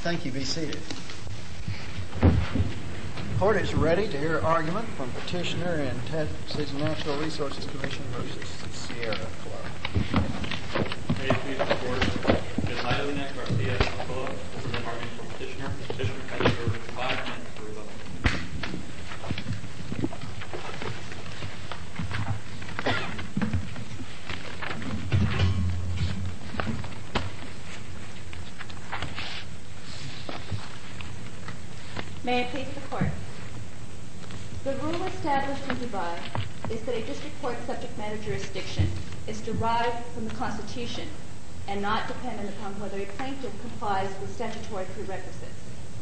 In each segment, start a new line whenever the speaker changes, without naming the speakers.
Thank you. Be seated. The court is ready to hear argument from petitioner in Texas Natural Resources Commission versus Sierra Club.
May it please the court, Ms. Adelina Garcia Alcoa will present argument for petitioner. Petitioner has reserved 5 minutes for rebuttal.
May it please the court. The rule established in Dubai is that a district court subject matter jurisdiction is derived from the Constitution and not dependent upon whether a plaintiff complies with statutory prerequisites.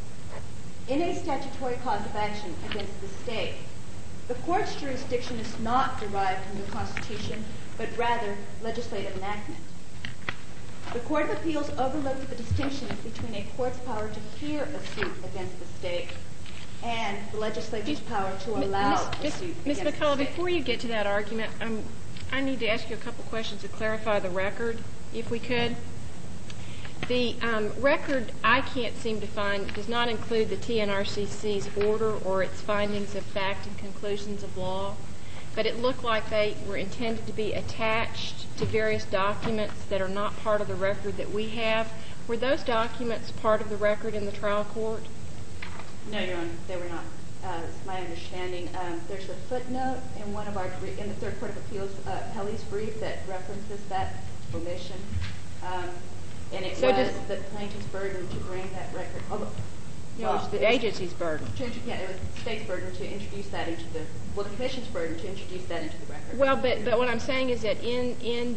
In a statutory cause of action against the state, the court's jurisdiction is not derived from the Constitution, but rather legislative enactment. The Court of Appeals overlooked the distinctions between a court's power to hear a suit against the state and the legislature's power to allow a suit against the state.
Ms. McCullough, before you get to that argument, I need to ask you a couple questions to clarify the record, if we could. The record I can't seem to find does not include the TNRCC's order or its findings of fact and conclusions of law, but it looked like they were intended to be attached to various documents that are not part of the record that we have. Were those documents part of the record in the trial court?
No, Your Honor, they were not. It's my understanding. There's a footnote in in the Third Court of Appeals Pelley's brief that references that omission, and it was the plaintiff's burden to bring that record.
It was the agency's burden.
Yeah, it was the state's burden to introduce that into the commission's burden to introduce that into the record.
Well, but what I'm saying is that in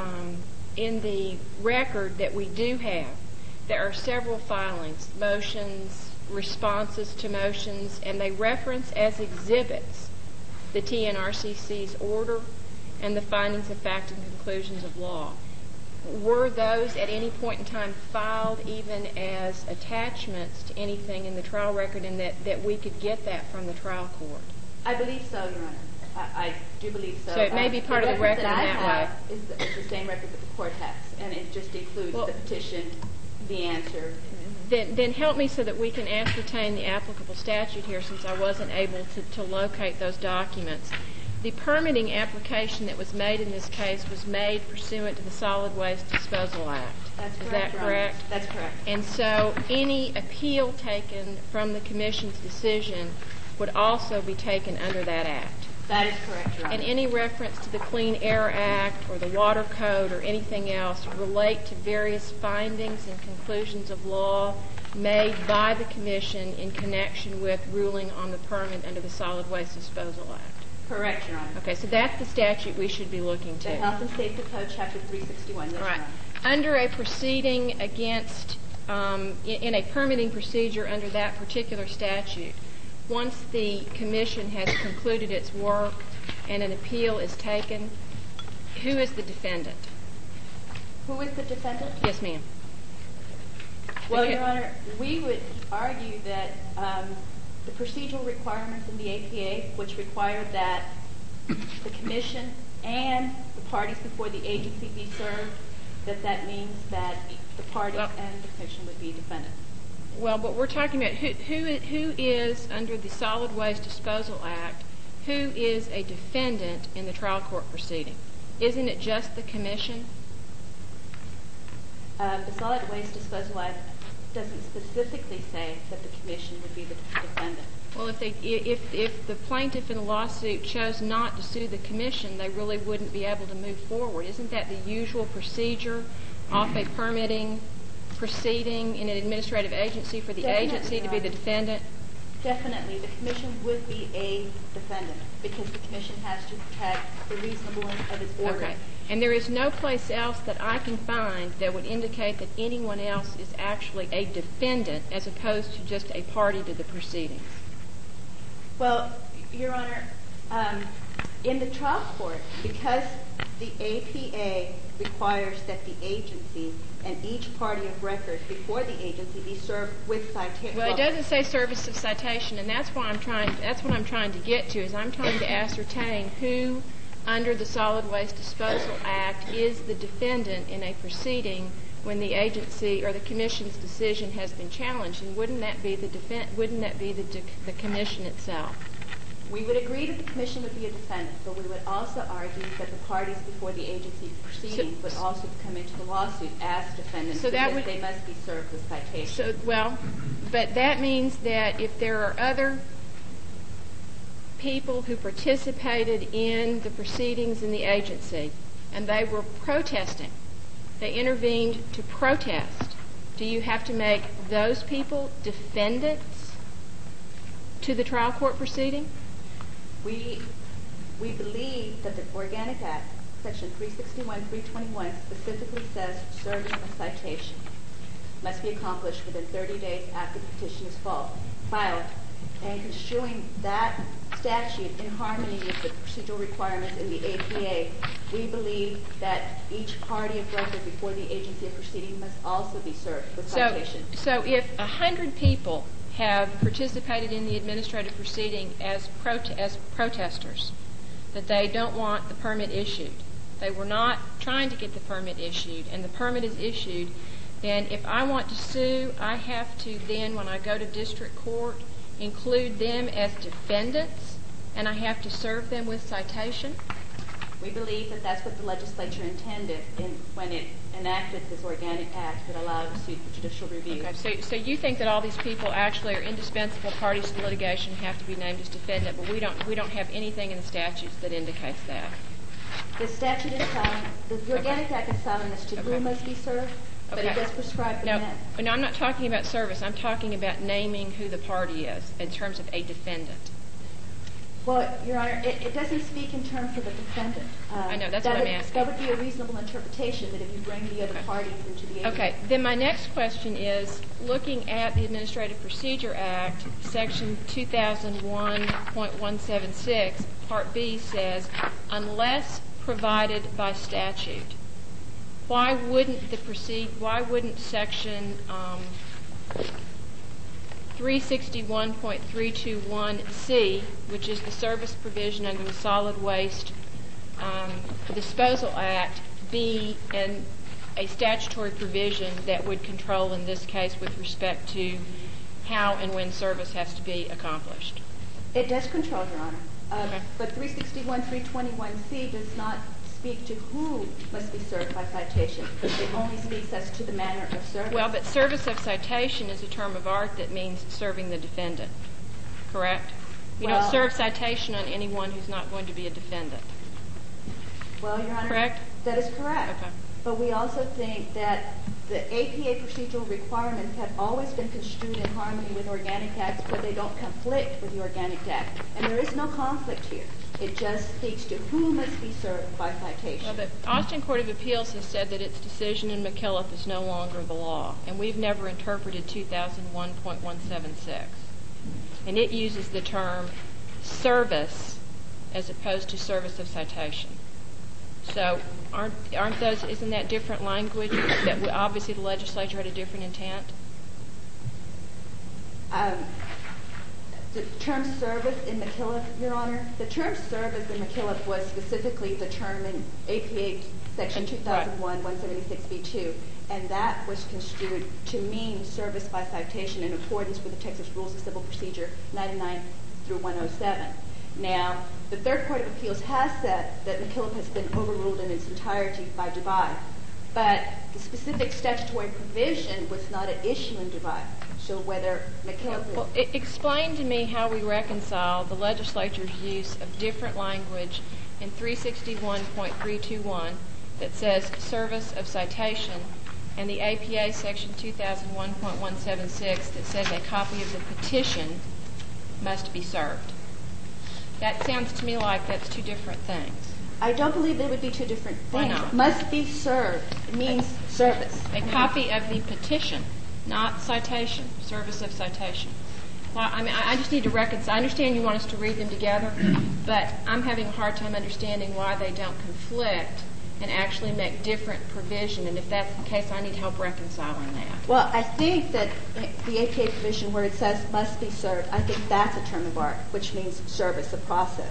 the record that we do have, there are several filings, motions, responses to motions, and they reference as exhibits the TNRCC's order and the findings of fact and conclusions of law. Were those at any point in time filed even as attachments to anything in the trial record, and that we could get that from the trial court?
I believe so, Your Honor. I do believe so.
So it may be part of the record in that way.
It's the same record that the court has, and it just includes the petition, the answer.
Then help me so that we can ascertain the applicable statute here, since I wasn't able to locate those documents. The permitting application that was made in this case was made pursuant to the Solid Waste Disposal Act.
That's correct,
Is that
Your Honor.
correct?
That's correct.
And so any appeal taken from the Commission's decision would also be taken under that act.
That is correct, Your Honor.
And any reference to the Clean Air Act or the Water Code or anything else relate to various findings and conclusions of law made by the Commission in connection with ruling on the permit under the Solid Waste Disposal Act.
Correct, Your Honor.
Okay, so that's the statute we should be looking to.
The Health and Safety Code, Chapter 361. Yes,
All right.
Your Honor.
Under a proceeding against, in a permitting procedure under that particular statute, once the Commission has concluded its work and an appeal is taken, who is the defendant?
Who is the defendant?
Yes, ma'am.
Well, Your Honor, we would argue that the procedural requirements in the APA, which require that the Commission and the parties before the agency be served, that means that the parties and the Commission would be defendants.
Well, but we're talking about who is, under the Solid Waste Disposal Act, who is a defendant in the trial court proceeding? Isn't it just the Commission?
The Solid Waste Disposal Act doesn't specifically say that the Commission would be the defendant.
Well, if the plaintiff in the lawsuit chose not to sue the Commission, they really wouldn't be able to move forward. Isn't that the usual procedure off a permitting proceeding in an administrative agency for the agency to be the defendant?
Definitely. The Commission would be a defendant because the Commission has to protect the reasonableness of its order.
Okay. And there is no place else that I can find that would indicate that anyone else is actually a defendant as opposed to just a party to the proceedings.
Well, Your Honor, in the trial court, because the APA requires that the agency and each party of record before the agency be served with citation.
Well, it doesn't say service of citation, and that's what I'm trying to get to, is I'm trying to ascertain who, under the Solid Waste Disposal Act, is the defendant in a proceeding when the agency or the commission's decision has been challenged, and wouldn't that be the commission itself?
We would agree that the commission would be a defendant, but we would also argue that the parties before the agency proceeding would also come into the lawsuit as defendants because they must be served with citation.
But that means that if there are other people who participated in the proceedings in the agency and they were protesting, they intervened to protest, do you have to make those people defendants to the trial court proceeding?
We believe that the Organic Act, Section 361, 321, specifically says service of citation must be accomplished within 30 days after the petition is filed. And construing that statute in harmony with the procedural requirements in the APA, we believe that each party of record before the agency of proceeding must also be served with citation.
So if 100 people have participated in the administrative proceeding as protesters, that they don't want the permit issued, they were not trying to get the permit issued, and the permit is issued, then if I want to sue, I have to then, when I go to district court, include them as defendants, and I have to serve them with citation?
We believe that that's what the legislature intended when it enacted this Organic Act that allowed a suit for judicial review.
Okay, so you think that all these people actually are indispensable parties to litigation, have to be named as defendant, but we don't have anything in the statutes that indicates that.
The statute is silent. The Organic Act is silent as to who must be served, but it does prescribe the men.
No, I'm not talking about service. I'm talking about naming who the party is in terms of a defendant.
Well, Your Honor, it doesn't speak in terms of a defendant.
I know, that's what I'm asking.
That would be a reasonable interpretation that if you bring the other parties into the agency.
Okay, then my next question is, looking at the Administrative Procedure Act, Section 2001.176, Part B says, unless provided by statute. Why wouldn't Section 361.321C, which is the service provision under the Solid Waste Disposal Act, be a statutory provision that would control in this case with respect to how and when service has to be accomplished?
It does control, Your Honor.
Okay.
But 361.321C does not speak to who must be served by citation. It only speaks as to the manner of service.
Well, but service of citation is a term of art that means serving the defendant, correct? You don't serve citation on anyone who's not going to be a defendant.
Well, Your Honor,
correct?
That is correct.
Okay.
But we also think that the APA procedural requirements have always been construed in harmony with Organic Acts, but they don't conflict with the Organic Act. And there is no conflict here. It just speaks to who must be served by citation.
Well, the Austin Court of Appeals has said that its decision in McKillop is no longer the law, and we've never interpreted 2001.176. And it uses the term service as opposed to service of citation. So isn't that different language that obviously the legislature had a different intent?
The term service in McKillop, Your Honor, the term service in McKillop was specifically the term in APA Section 2001.176B2, and that was construed to mean service by citation in accordance with the Texas Rules of Civil Procedure 99 through 107. Now, the Third Court of Appeals has said that McKillop has been overruled in its entirety by Dubai, but the specific statutory provision was not at issue in Dubai. So whether McKillop...
Well, explain to me how we reconcile the legislature's use of different language in 361.321 that says service of citation and the APA Section 2001.176 that says a copy of the petition must be served. That sounds to me like that's two different things.
I don't believe they would be two different things.
Why not?
Must be served. It means service.
A copy of the petition, not citation, service of citation. Well, I just need to reconcile. I understand you want us to read them together, but I'm having a hard time understanding why they don't conflict and actually make different provision. And if that's the case, I need help reconciling that.
Well, I think that the APA provision where it says must be served, I think that's a term of art, which means service, a process.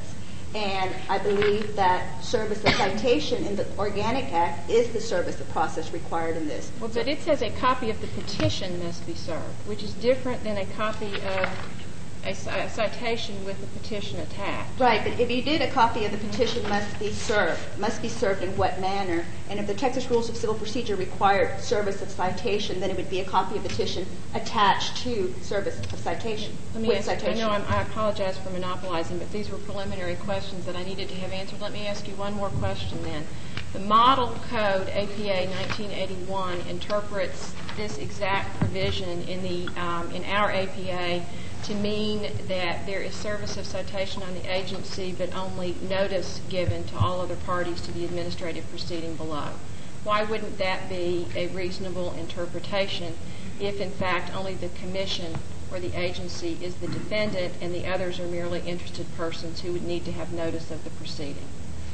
And I believe that service of citation in the Organic Act is the service of process required in this.
Well, but it says a copy of the petition must be served, which is different than a copy of a citation with the petition attached.
Right, but if you did, a copy of the petition must be served in what manner? And if the Texas Rules of Civil Procedure required service of citation, then it would be a copy of petition attached to service of citation.
I know I apologize for monopolizing, but these were preliminary questions that I needed to have answered. Let me ask you one more question then. The Model Code, APA 1981, interprets this exact provision in our APA to mean that there is service of citation on the agency, but only notice given to all other parties to the administrative proceeding below. Why wouldn't that be a reasonable interpretation if, in fact, only the commission or the agency is the defendant and the others are merely interested persons who would need to have notice of the proceeding?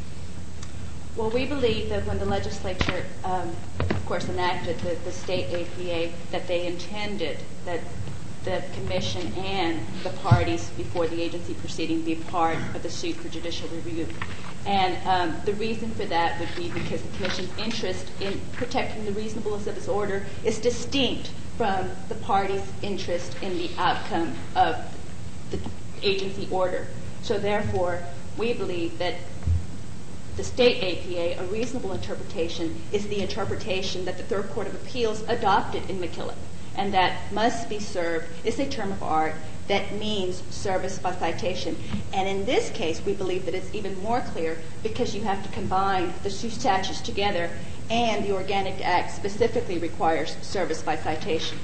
Well, we believe that when the legislature, of course, enacted the state APA, that they intended that the commission and the parties before the agency proceeding be part of the suit for judicial review. And the reason for that would be because the commission's interest in protecting the reasonableness of its order is distinct from the party's interest in the outcome of the agency order. So therefore, we believe that the state APA, a reasonable interpretation, is the interpretation that the Third Court of Appeals adopted in McKillop. And that must be served is a term of art that means service by citation. And in this case, we believe that it's even more clear because you have to combine the two statutes together, and the Organic Act specifically requires service by citation.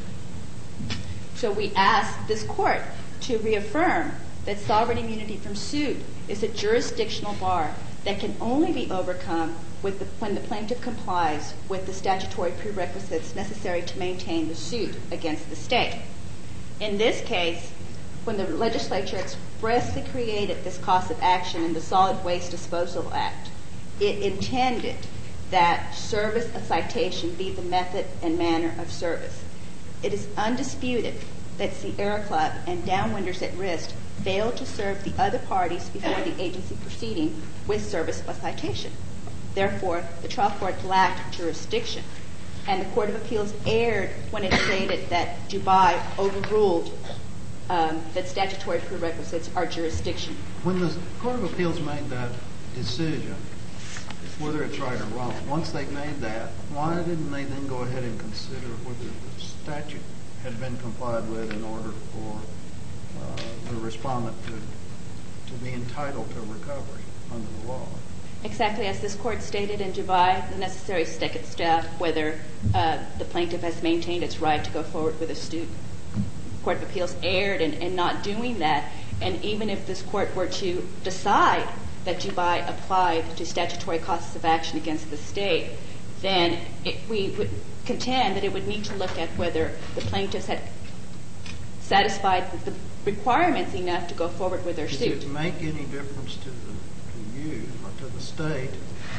So we ask this court to reaffirm that sovereign immunity from suit is a jurisdictional bar that can only be overcome when the plaintiff complies with the statutory prerequisites necessary to maintain the suit against the state. In this case, when the legislature expressly created this cause of action in the Solid Waste Disposal Act, it intended that service of citation be the method and manner of service. It is undisputed that Sierra Club and Downwinders at Risk failed to serve the other parties before the agency proceeding with service by citation. Therefore, the trial court lacked jurisdiction, and the Court of Appeals erred when it stated that Dubai overruled that statutory prerequisites are jurisdiction.
When the Court of Appeals made that decision, whether it's right or wrong, once they made that, why didn't they then go ahead and consider whether the statute had been complied with in order for the respondent to be entitled to recovery under the law?
Exactly as this court stated in Dubai, the necessary second step, whether the plaintiff has maintained its right to go forward with a suit. The Court of Appeals erred in not doing that, and even if this court were to decide that Dubai applied to statutory causes of action against the state, then we would contend that it would need to look at whether the plaintiffs had satisfied the requirements enough to go forward with their suit.
Does it make any difference to you or to the state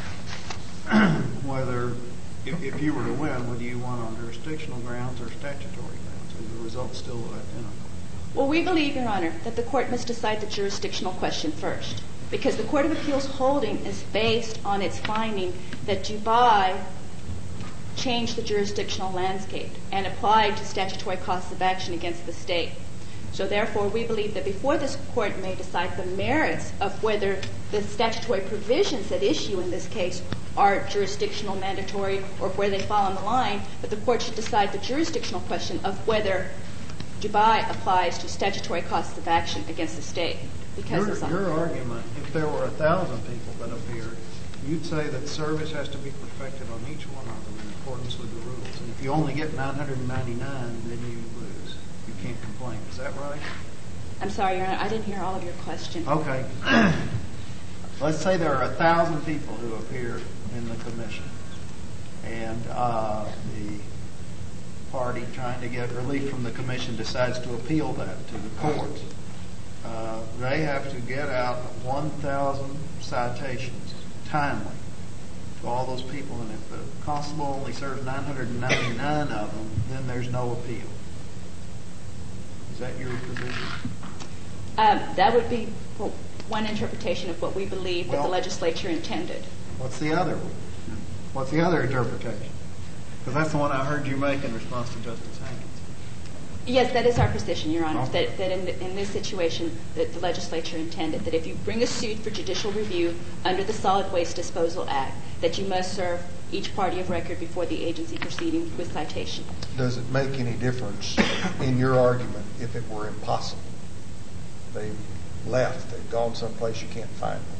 whether, if you were to win, whether you won on jurisdictional grounds or statutory grounds? Are the results still identical?
Well, we believe, Your Honor, that the court must decide the jurisdictional question first, because the Court of Appeals holding is based on its finding that Dubai changed the jurisdictional landscape and applied to statutory causes of action against the state. So therefore, we believe that before this court may decide the merits of whether the statutory provisions at issue in this case are jurisdictional, mandatory, or where they fall on the line, that the court should decide the jurisdictional question of whether Dubai applies to statutory causes of action against the state.
Your argument, if there were 1,000 people that appeared, you'd say that service has to be perfected on each one of them in accordance with the rules. And if you only get 999, then you lose. You can't complain. Is that right?
I'm sorry, Your Honor. I didn't hear all of your question.
Okay. Let's say there are 1,000 people who appeared in the commission, and the party trying to get relief from the commission decides to appeal that to the courts. They have to get out 1,000 citations timely to all those people, and if the constable only serves 999 of them, then there's no appeal. Is that your position?
That would be, well, one interpretation of what we believe that the legislature intended.
What's the other one? What's the other interpretation? Because that's the one I heard you make in response to Justice Hankins.
Yes, that is our position, Your Honor,
Okay.
that in this situation that the legislature intended that if you bring a suit for judicial review under the Solid Waste Disposal Act, that you must serve each party of record before the agency proceeding with citation.
Does it make any difference in your argument if it were impossible? They've left. They've gone someplace you can't find them.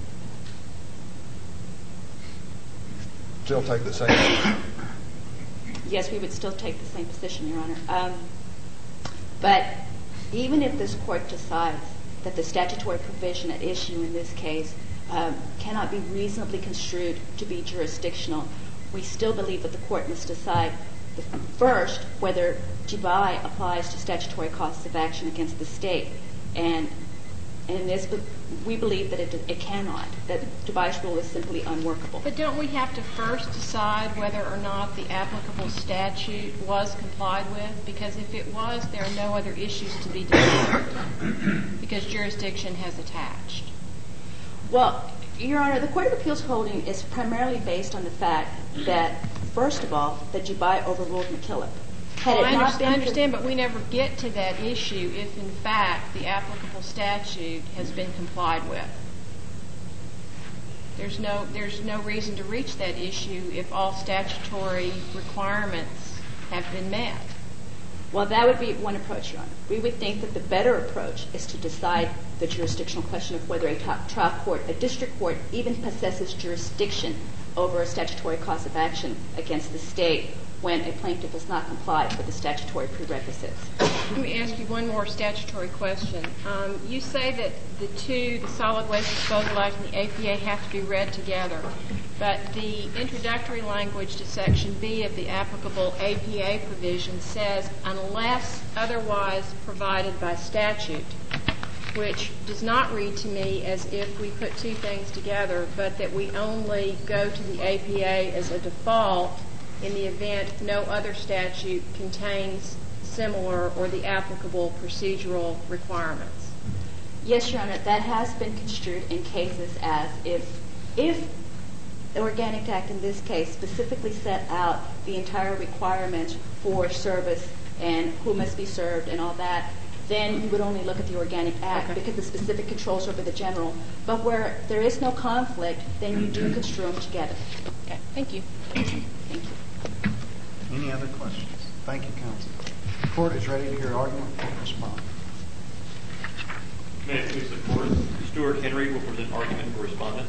Still take the same.
Yes, we would still take the same position, Your Honor. But even if this court decides that the statutory provision at issue in this case cannot be reasonably construed to be jurisdictional, we still believe that the court must decide first whether Dubai applies to statutory causes of action against the state. And in this, we believe that it cannot, that Dubai's rule is simply unworkable.
But don't we have to first decide whether or not the applicable statute was complied with? Because if it was, there are no other issues to be decided because jurisdiction has attached.
Well, Your Honor, the Court of Appeals holding is primarily based on the fact that, first of all, that Dubai overruled McKillop.
I understand, but we never get to that issue if, in fact, the applicable statute has been complied with. There's no reason to reach that issue if all statutory requirements have been met.
Well, that would be one approach, Your Honor. We would think that the better approach is to decide the jurisdictional question of whether a trial court, a district court, even possesses jurisdiction over a statutory cause of action against the state when a plaintiff has not complied with the statutory prerequisites.
Let me ask you one more statutory question. You say that the Solid Waste Disposal Act and the APA have to be read together, but the introductory language to Section B of the applicable APA provision says, unless otherwise provided by statute, which does not read to me as if we put two things together, but that we only go to the APA as a default in the event no other statute contains similar or the applicable procedural requirements.
Yes, Your Honor, that has been construed in cases as if the Organic Act in this case specifically set out the entire requirements for service and who must be served and all that, then you would only look at the Organic Act because the specific controls over the general. But where there is no conflict, then you do construe them together.
Okay, thank you.
Thank you.
Any other questions? Thank you, counsel. The court is ready to hear argument and respond.
May it please the court. Stuart Henry will present argument for respondent.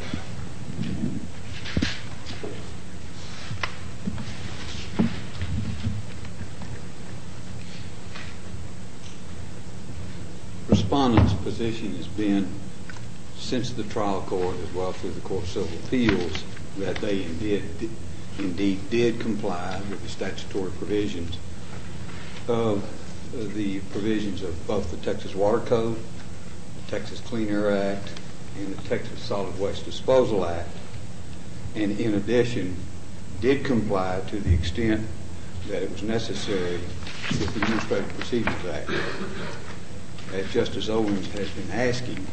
Respondent's position has been, since the trial court as well through the Court of Civil Appeals, that they indeed did comply with the statutory provisions of the provisions of both the Texas Water Code, the Texas Clean Air Act, and the Texas Solid Waste Disposal Act, and in addition did comply to the extent that it was necessary with the Administrative Procedures Act. As Justice Owens has been asking,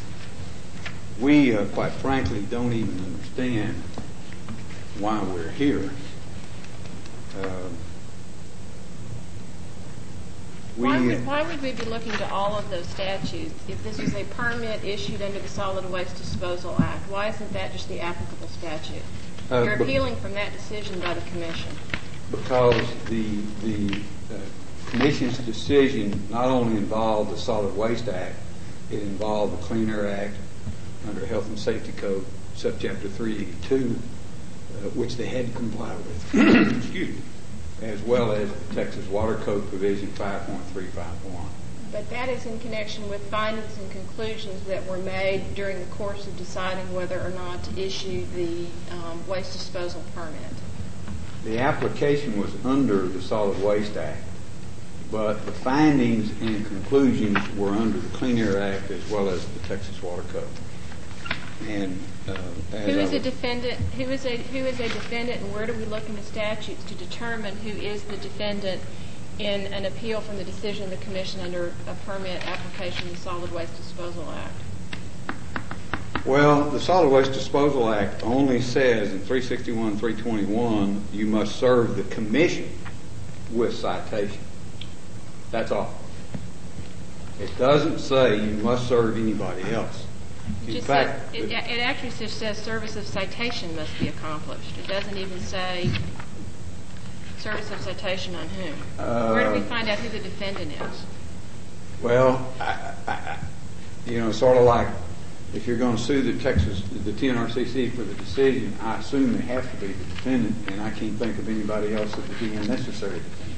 we quite frankly don't even understand why we're here.
Why would we be looking to all of those statutes if this was a permit issued under the Solid Waste Disposal Act? Why isn't that just the applicable statute? You're appealing from that decision by the Commission.
Because the Commission's decision not only involved the Solid Waste Act, it involved the Clean Air Act under Health and Safety Code, Subchapter 382, which they had to comply with, excuse me, as well as the Texas Water Code Provision 5.351.
But that is in connection with findings and conclusions that were made during the course of deciding whether or not to issue the waste disposal permit.
The application was under the Solid Waste Act, but the findings and conclusions were under the Clean Air Act as well as the Texas Water Code. And
who is a defendant, and where do we look in the statutes to determine who is the defendant in an appeal from the decision of the Commission under a permit application of the Solid Waste Disposal Act?
Well, the Solid Waste Disposal Act only says in 361, 321, you must serve the commission with citation. That's all. It doesn't say you must serve anybody else. In fact,
it actually just says service of citation must be accomplished. It doesn't even say service of citation on whom. Where do we find out who the defendant is?
Well, sort of like if you're going to sue the TNRCC for the decision, I assume they have to be the defendant, and I can't think of anybody else that would be a necessary defendant.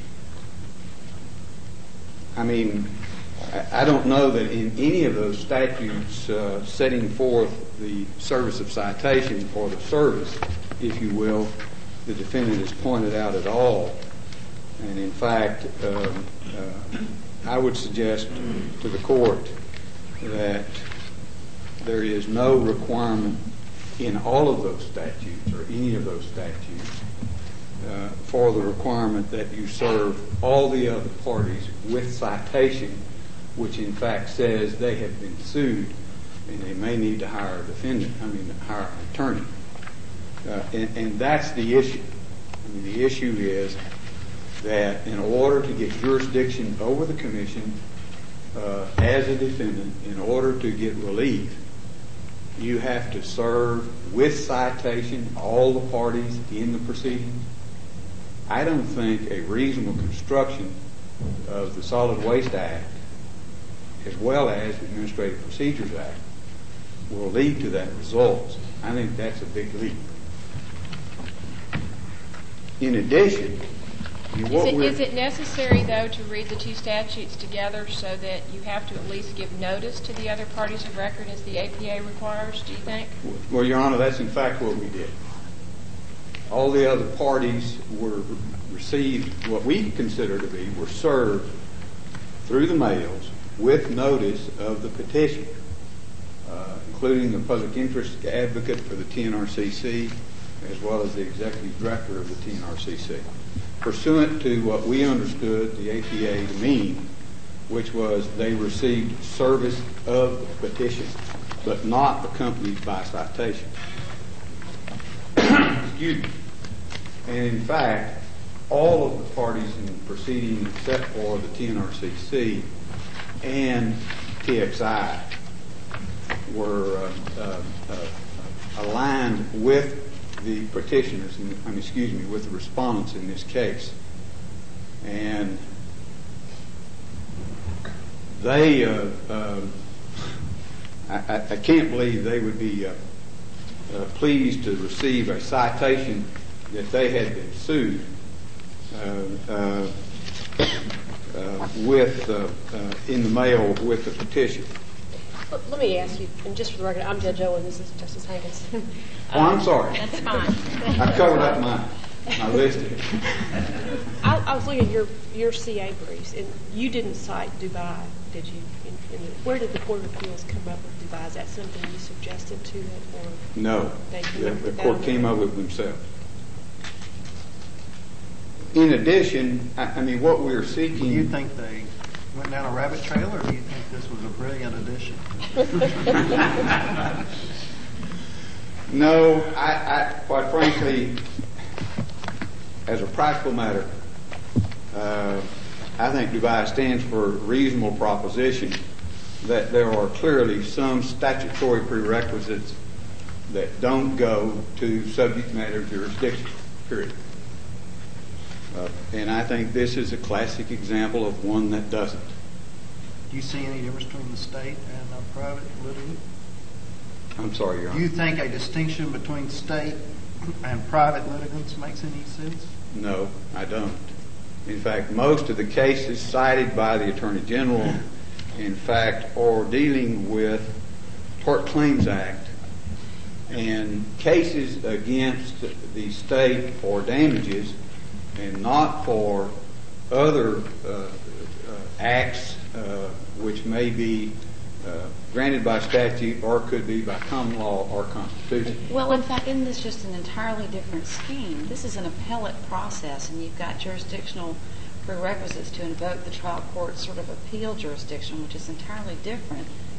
I mean, I don't know that in any of those statutes setting forth the service of citation or the service, if you will, the defendant is pointed out at all. And in fact, I would suggest to the court that there is no requirement in all of those statutes or any of those statutes for the requirement that you serve all the other parties with citation, which in fact says they have been sued and they may need to hire an attorney. And that's the issue. I mean, the issue is that in order to get jurisdiction over the commission as a defendant, in order to get relief, you have to serve with citation all the parties in the proceedings. I don't think a reasonable construction of the Solid Waste Act, as well as the Administrative Procedures Act, will lead to that result. I think that's a big leap. In addition,
is it necessary, though, to read the two statutes together so that you have to at least give notice to the other parties of record as the APA requires, do you think?
Well, Your Honor, that's in fact what we did. All the other parties received what we consider to be, were served through the mails with notice of the petition, including the public interest advocate for the TNRCC, as well as the executive director of the TNRCC, pursuant to what we understood the APA to mean, which was they received service of the petition, but not accompanied by citation. Excuse me. And in fact, all of the parties in the proceeding, except for the TNRCC and TXI, were aligned with the petitioners, with the respondents in this case. And they, I can't believe they would be pleased to receive a citation that they had been sued in the mail with the petition.
Let me ask you, and just for the record, I'm Judge Owen, this is Justice Hankins.
Oh, I'm sorry.
That's fine.
I covered up my list here.
I was looking at your CA briefs, and you didn't cite Dubai, did you? Where did the Court of Appeals come up with Dubai? Is that something you suggested to it? Or
no. The court came up with it themselves. In addition, I mean, what we're seeking...
Do you think they went down a rabbit trail, or do you think this was a brilliant addition?
No, I quite frankly, as a practical matter, I think Dubai stands for a reasonable proposition that there are clearly some statutory prerequisites that don't go to subject matter jurisdiction, period. And I think this is a classic example of one that doesn't.
Do you see any difference between the state and a private litigant?
I'm sorry, Your Honor.
Do you think a distinction between state and private litigants makes any sense?
No, I don't. In fact, most of the cases cited by the Attorney General, in fact, are dealing with Tort Claims Act and cases against the state for damages and not for other acts which may be granted by statute or could be by common law or constitution.
Well, in fact, isn't this just an entirely different scheme? This is an appellate process, and you've got jurisdictional prerequisites to invoke the trial court's sort of appeal jurisdiction, which is entirely different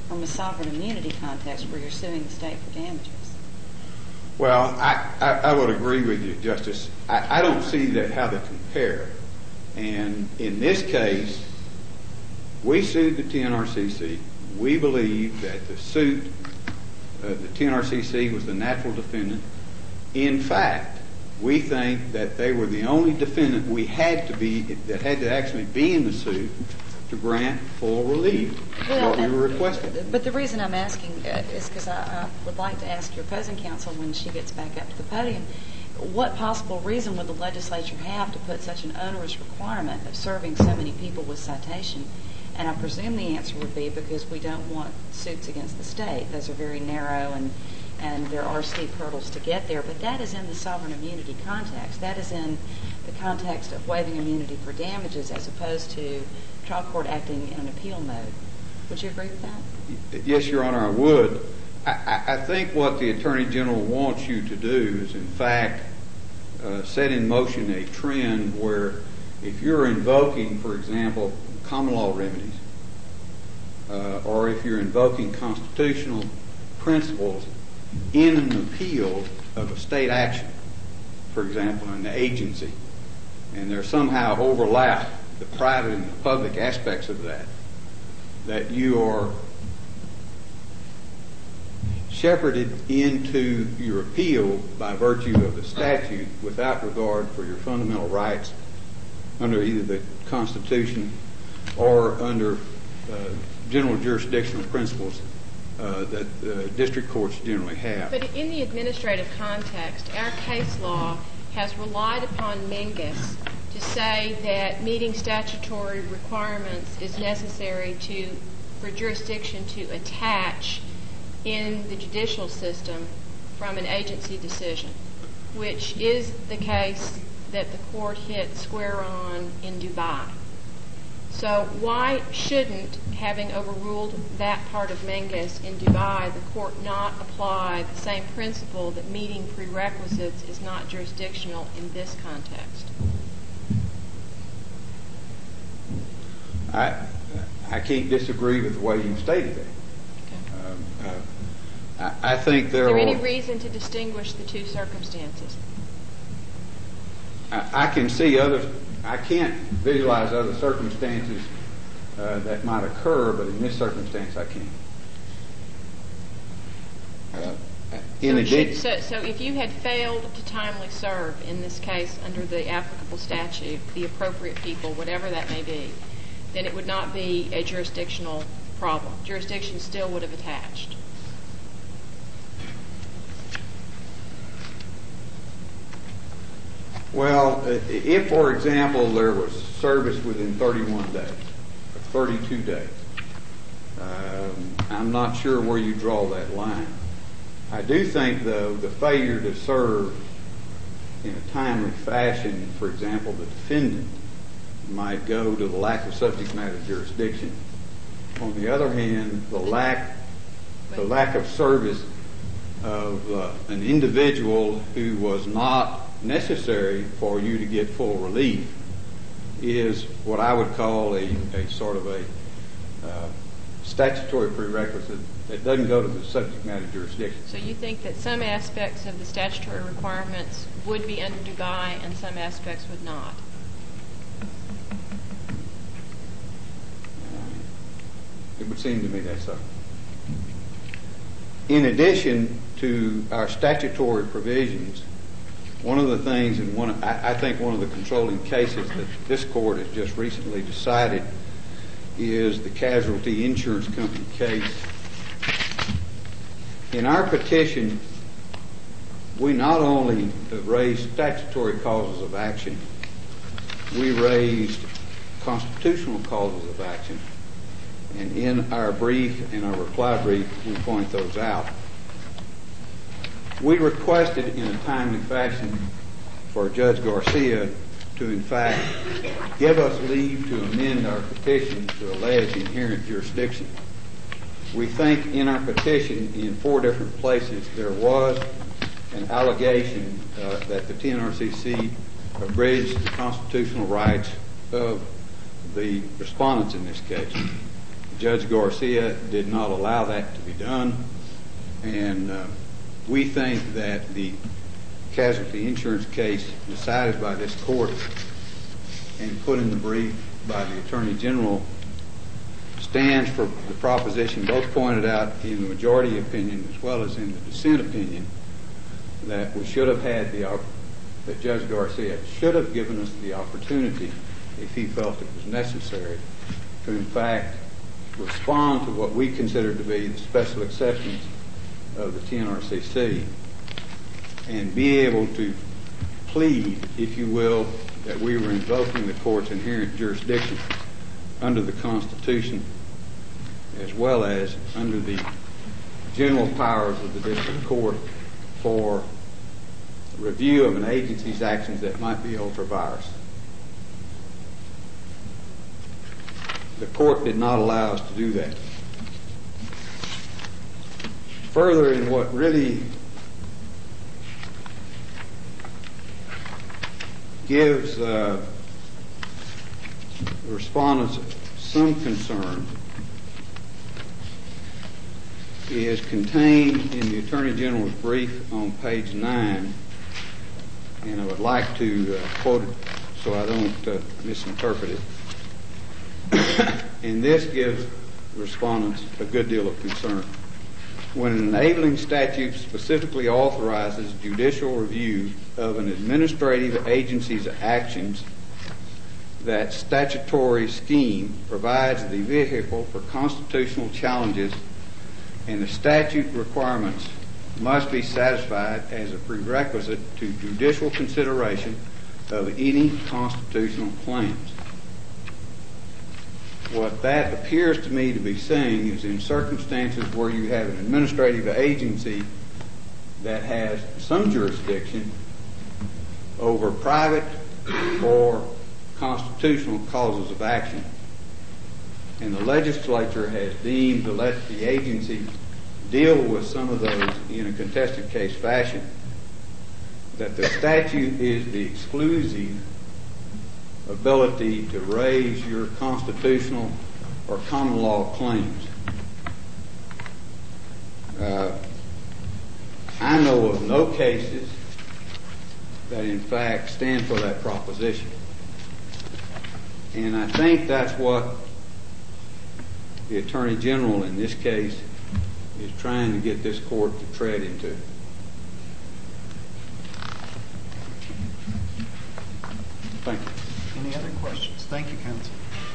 from a sovereign immunity context where you're suing the state for damages.
Well, I would agree with you, Justice. I don't see that how they compare. And in this case, we sued the TNRCC. We believe that the suit, the TNRCC was the natural defendant. In fact, we think that they were the only defendant that had to actually be in the suit to grant full relief, what we were requesting.
But the reason I'm asking is because I would like to ask your opposing counsel when she gets back up to the podium, what possible reason would the legislature have to put such an onerous requirement of serving so many people with citation? And I presume the answer would be because we don't want suits against the state. Those are very narrow and there are steep hurdles to get there. But that is in the sovereign immunity context. That is in the context of waiving immunity for damages as opposed to trial court acting in an appeal mode. Would you agree with that?
Yes, Your Honor, I would. I think what the Attorney General wants you to do is, in fact, set in motion a trend where if you're invoking, for example, common law remedies, or if you're invoking constitutional principles in an appeal of a state action, for example, in the agency, and there somehow overlap the private and the public aspects of that you are shepherded into your appeal by virtue of the statute without regard for your fundamental rights under either the Constitution or under general jurisdictional principles that district courts generally have.
But in the administrative context, our case law has relied upon Mingus to say that meeting statutory requirements is necessary for jurisdiction to attach in the judicial system from an agency decision, which is the case that the court hit square on in Dubai. So why shouldn't, having overruled that part of Mingus in Dubai, the court not apply the same principle that meeting prerequisites is not jurisdictional in this context?
I can't disagree with the way you stated it.
Okay.
I think there are...
Is there any reason to distinguish the two circumstances?
I can see I can't visualize other circumstances that might occur, but in this circumstance I can.
So if you had failed to timely serve in this case under the applicable statute, the appropriate people, whatever that may be, then it would not be a jurisdictional problem. Jurisdiction still would have attached.
Well, if, for example, there was service within 31 days, or 32 days, I'm not sure where you draw that line. I do think, though, the failure to serve in a timely fashion, for example, the defendant, might go to the lack of subject matter jurisdiction. On the other hand, the lack of service of an individual who was not necessary for you to get full relief is what I would call a sort of a statutory prerequisite that doesn't go to the subject matter jurisdiction.
So you think that some aspects of the statutory requirements would be under Dubai and some aspects would not?
It would seem to me that's so. In addition to our statutory provisions, one of the things, and I think one of the controlling cases that this court has just recently decided is the Casualty Insurance Company case. In our petition, we not only raised statutory causes of action, we raised constitutional causes of action. And in our brief, in our reply brief, we point those out. We requested in a timely fashion for Judge Garcia to, in fact, give us leave to amend our petition to allege inherent jurisdiction. We think in our petition, in 4 different places, there was an allegation that the TNRCC abridged the constitutional rights of the respondents in this case. Judge Garcia did not allow that to be done, and we think that the casualty insurance case decided by this court and put in the brief by the Attorney General stands for the proposition both pointed out in the majority opinion as well as in the dissent opinion that we should have had that Judge Garcia should have given us the opportunity, if he felt it was necessary, to in fact respond to what we consider to be the special exceptions of the TNRCC and be able to plead, if you will, that we were invoking the court's inherent jurisdiction under the Constitution as well as under the general powers of the district court for review of an agency's actions that might be ultra-virus. The court did not allow us to do that. Further, in what really gives the respondents some concern is contained in the Attorney General's brief on page 9, and I would like to quote it so I don't misinterpret it. And this gives respondents a good deal of concern. When an enabling statute specifically authorizes judicial review of an administrative agency's actions, that statutory scheme provides the vehicle for constitutional challenges, and the statute requirements must be satisfied as a prerequisite to judicial consideration of any constitutional claims. What that appears to me to be saying is in circumstances where you have an administrative agency that has some jurisdiction over private or constitutional causes of action, and the legislature has deemed to let the agency deal with some of those in a contested case fashion, that the statute is the exclusive ability to raise your constitutional or common law claims. I know of no cases that in fact stand for that proposition. And I think that's what the Attorney General in this case is trying to get this court to tread into. Thank you.
Any other questions? Thank you, counsel.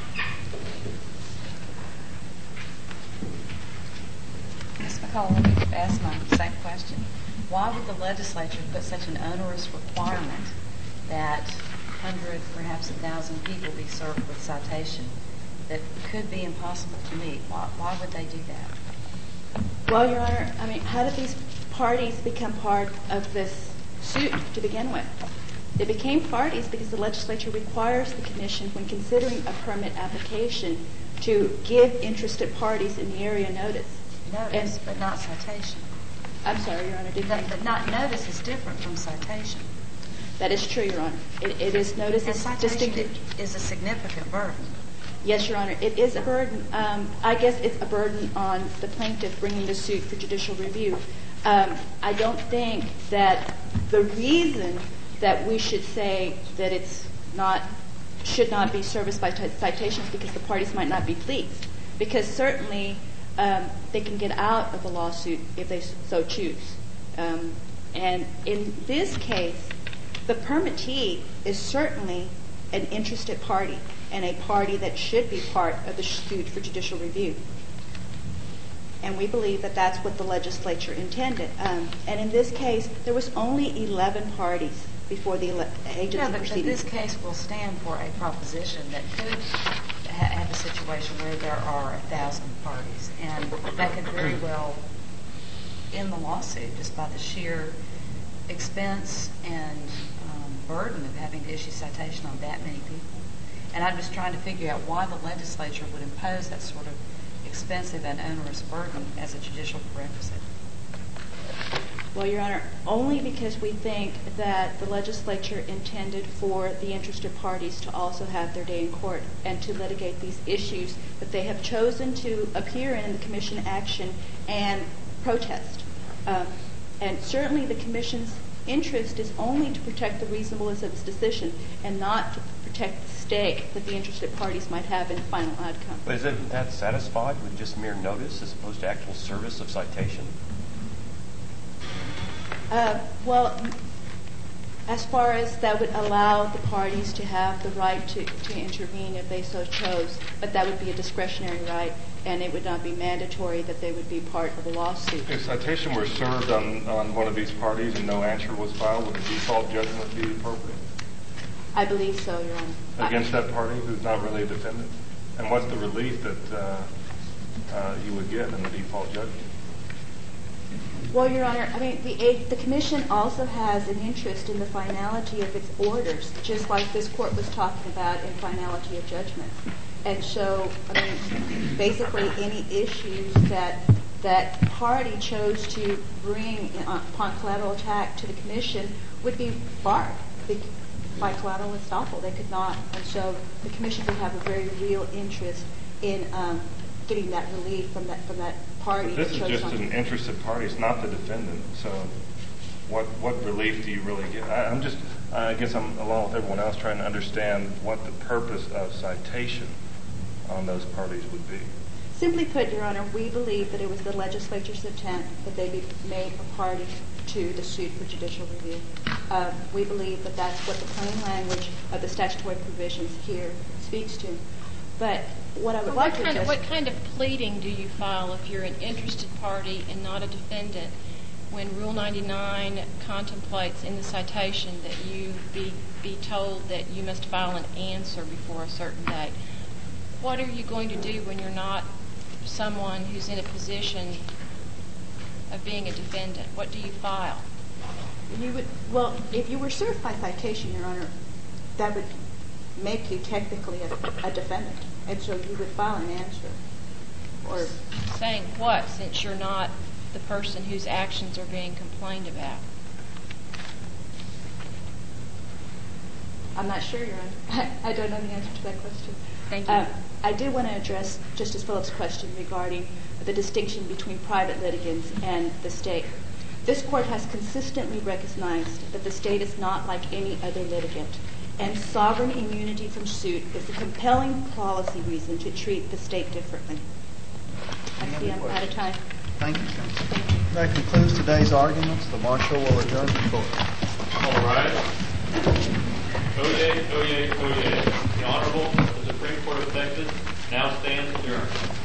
Ms. McCall, let me ask my same question. Why would the legislature put such an onerous requirement that 100, perhaps 1,000 people be served with citation that could be impossible to meet? Why would they do that?
Well, Your Honor, how did these parties become part of this suit to begin with? They became parties because the legislature requires the commission, when considering a permit application, to give interested parties in the area notice.
Notice, but not citation.
I'm sorry, Your Honor.
But not notice is different from citation.
That is true, Your Honor. It is notice.
And citation is a significant burden.
Yes, Your Honor. It is a burden. I guess it's a burden on the plaintiff bringing the suit for judicial review. I don't think that the reason that we should say that should not be serviced by citations because the parties might not be pleased. Because certainly they can get out of the lawsuit if they so choose. And in this case, the permittee is certainly an interested party and a party that should be part of the suit for judicial review. And we believe that that's what the legislature intended. And in this case, there was only 11 parties before the agency proceeded.
But this case will stand for a proposition that could have a situation where there are 1,000 parties. And that could very well end the lawsuit just by the sheer expense and burden of having to issue citation on that many people. And I'm just trying to figure out why the legislature would impose that sort of expensive and onerous burden as a judicial prerequisite.
Well, Your Honor, only because we think that the legislature intended for the interested parties to also have their day in court and to litigate these issues that they have chosen to appear in the commission action and protest. And certainly the commission's interest is only to protect the reasonableness of its decision and not to protect the stake that the interested parties might have in the final outcome.
But isn't that satisfied with just mere notice as opposed to actual service of citation?
Well, as far as that would allow the parties to have the right to intervene if they so chose, but that would be a discretionary right, and it would not be mandatory that they would be part of a lawsuit.
If citation were served on one of these parties and no answer was filed, would a default judgment be appropriate?
I believe so, Your Honor.
Against that party who's not really a defendant? And what's the relief that you would get in the default judgment?
Well, Your Honor, I mean, the commission also has an interest in the finality of its orders, just like this court was talking about in finality of judgments. And so, I mean, basically any issues that party chose to bring upon collateral attack to the commission would be barred by collateral estoppel. They could not. And so the commission would have a very real interest in getting that relief from that party.
But this is just an interested party. It's not the defendant. So what relief do you really get? I guess I'm, along with everyone else, trying to understand what the purpose of citation on those parties would be.
Simply put, Your Honor, we believe that it was the legislature's intent that they be made a party to the suit for judicial review. We believe that that's what the plain language of the statutory provisions here speaks to. But what I would like to just...
What kind of pleading do you file if you're an interested party and not a defendant when Rule 99 contemplates in the citation that you be told that you must file an answer before a certain date? What are you going to do when you're not someone who's in a position of being a defendant? What do you file?
Well, if you were served by citation, Your Honor, that would make you technically a defendant. And so you would file an answer. Or
saying what, since you're not the person whose actions are being complained about?
I'm not sure, Your Honor. I don't know the answer to that question.
Thank you.
I did want to address Justice Phillips' question regarding the distinction between private litigants and the state. This court has consistently recognized that the state is not like any other litigant, and sovereign immunity from suit is a compelling policy reason to treat the state differently. I see I'm out of time.
Thank you, counsel. That concludes today's arguments. The marshal will adjourn the court.
All rise. Oyez, oyez, oyez. The Honorable, the Supreme Court of Texas now stands adjourned.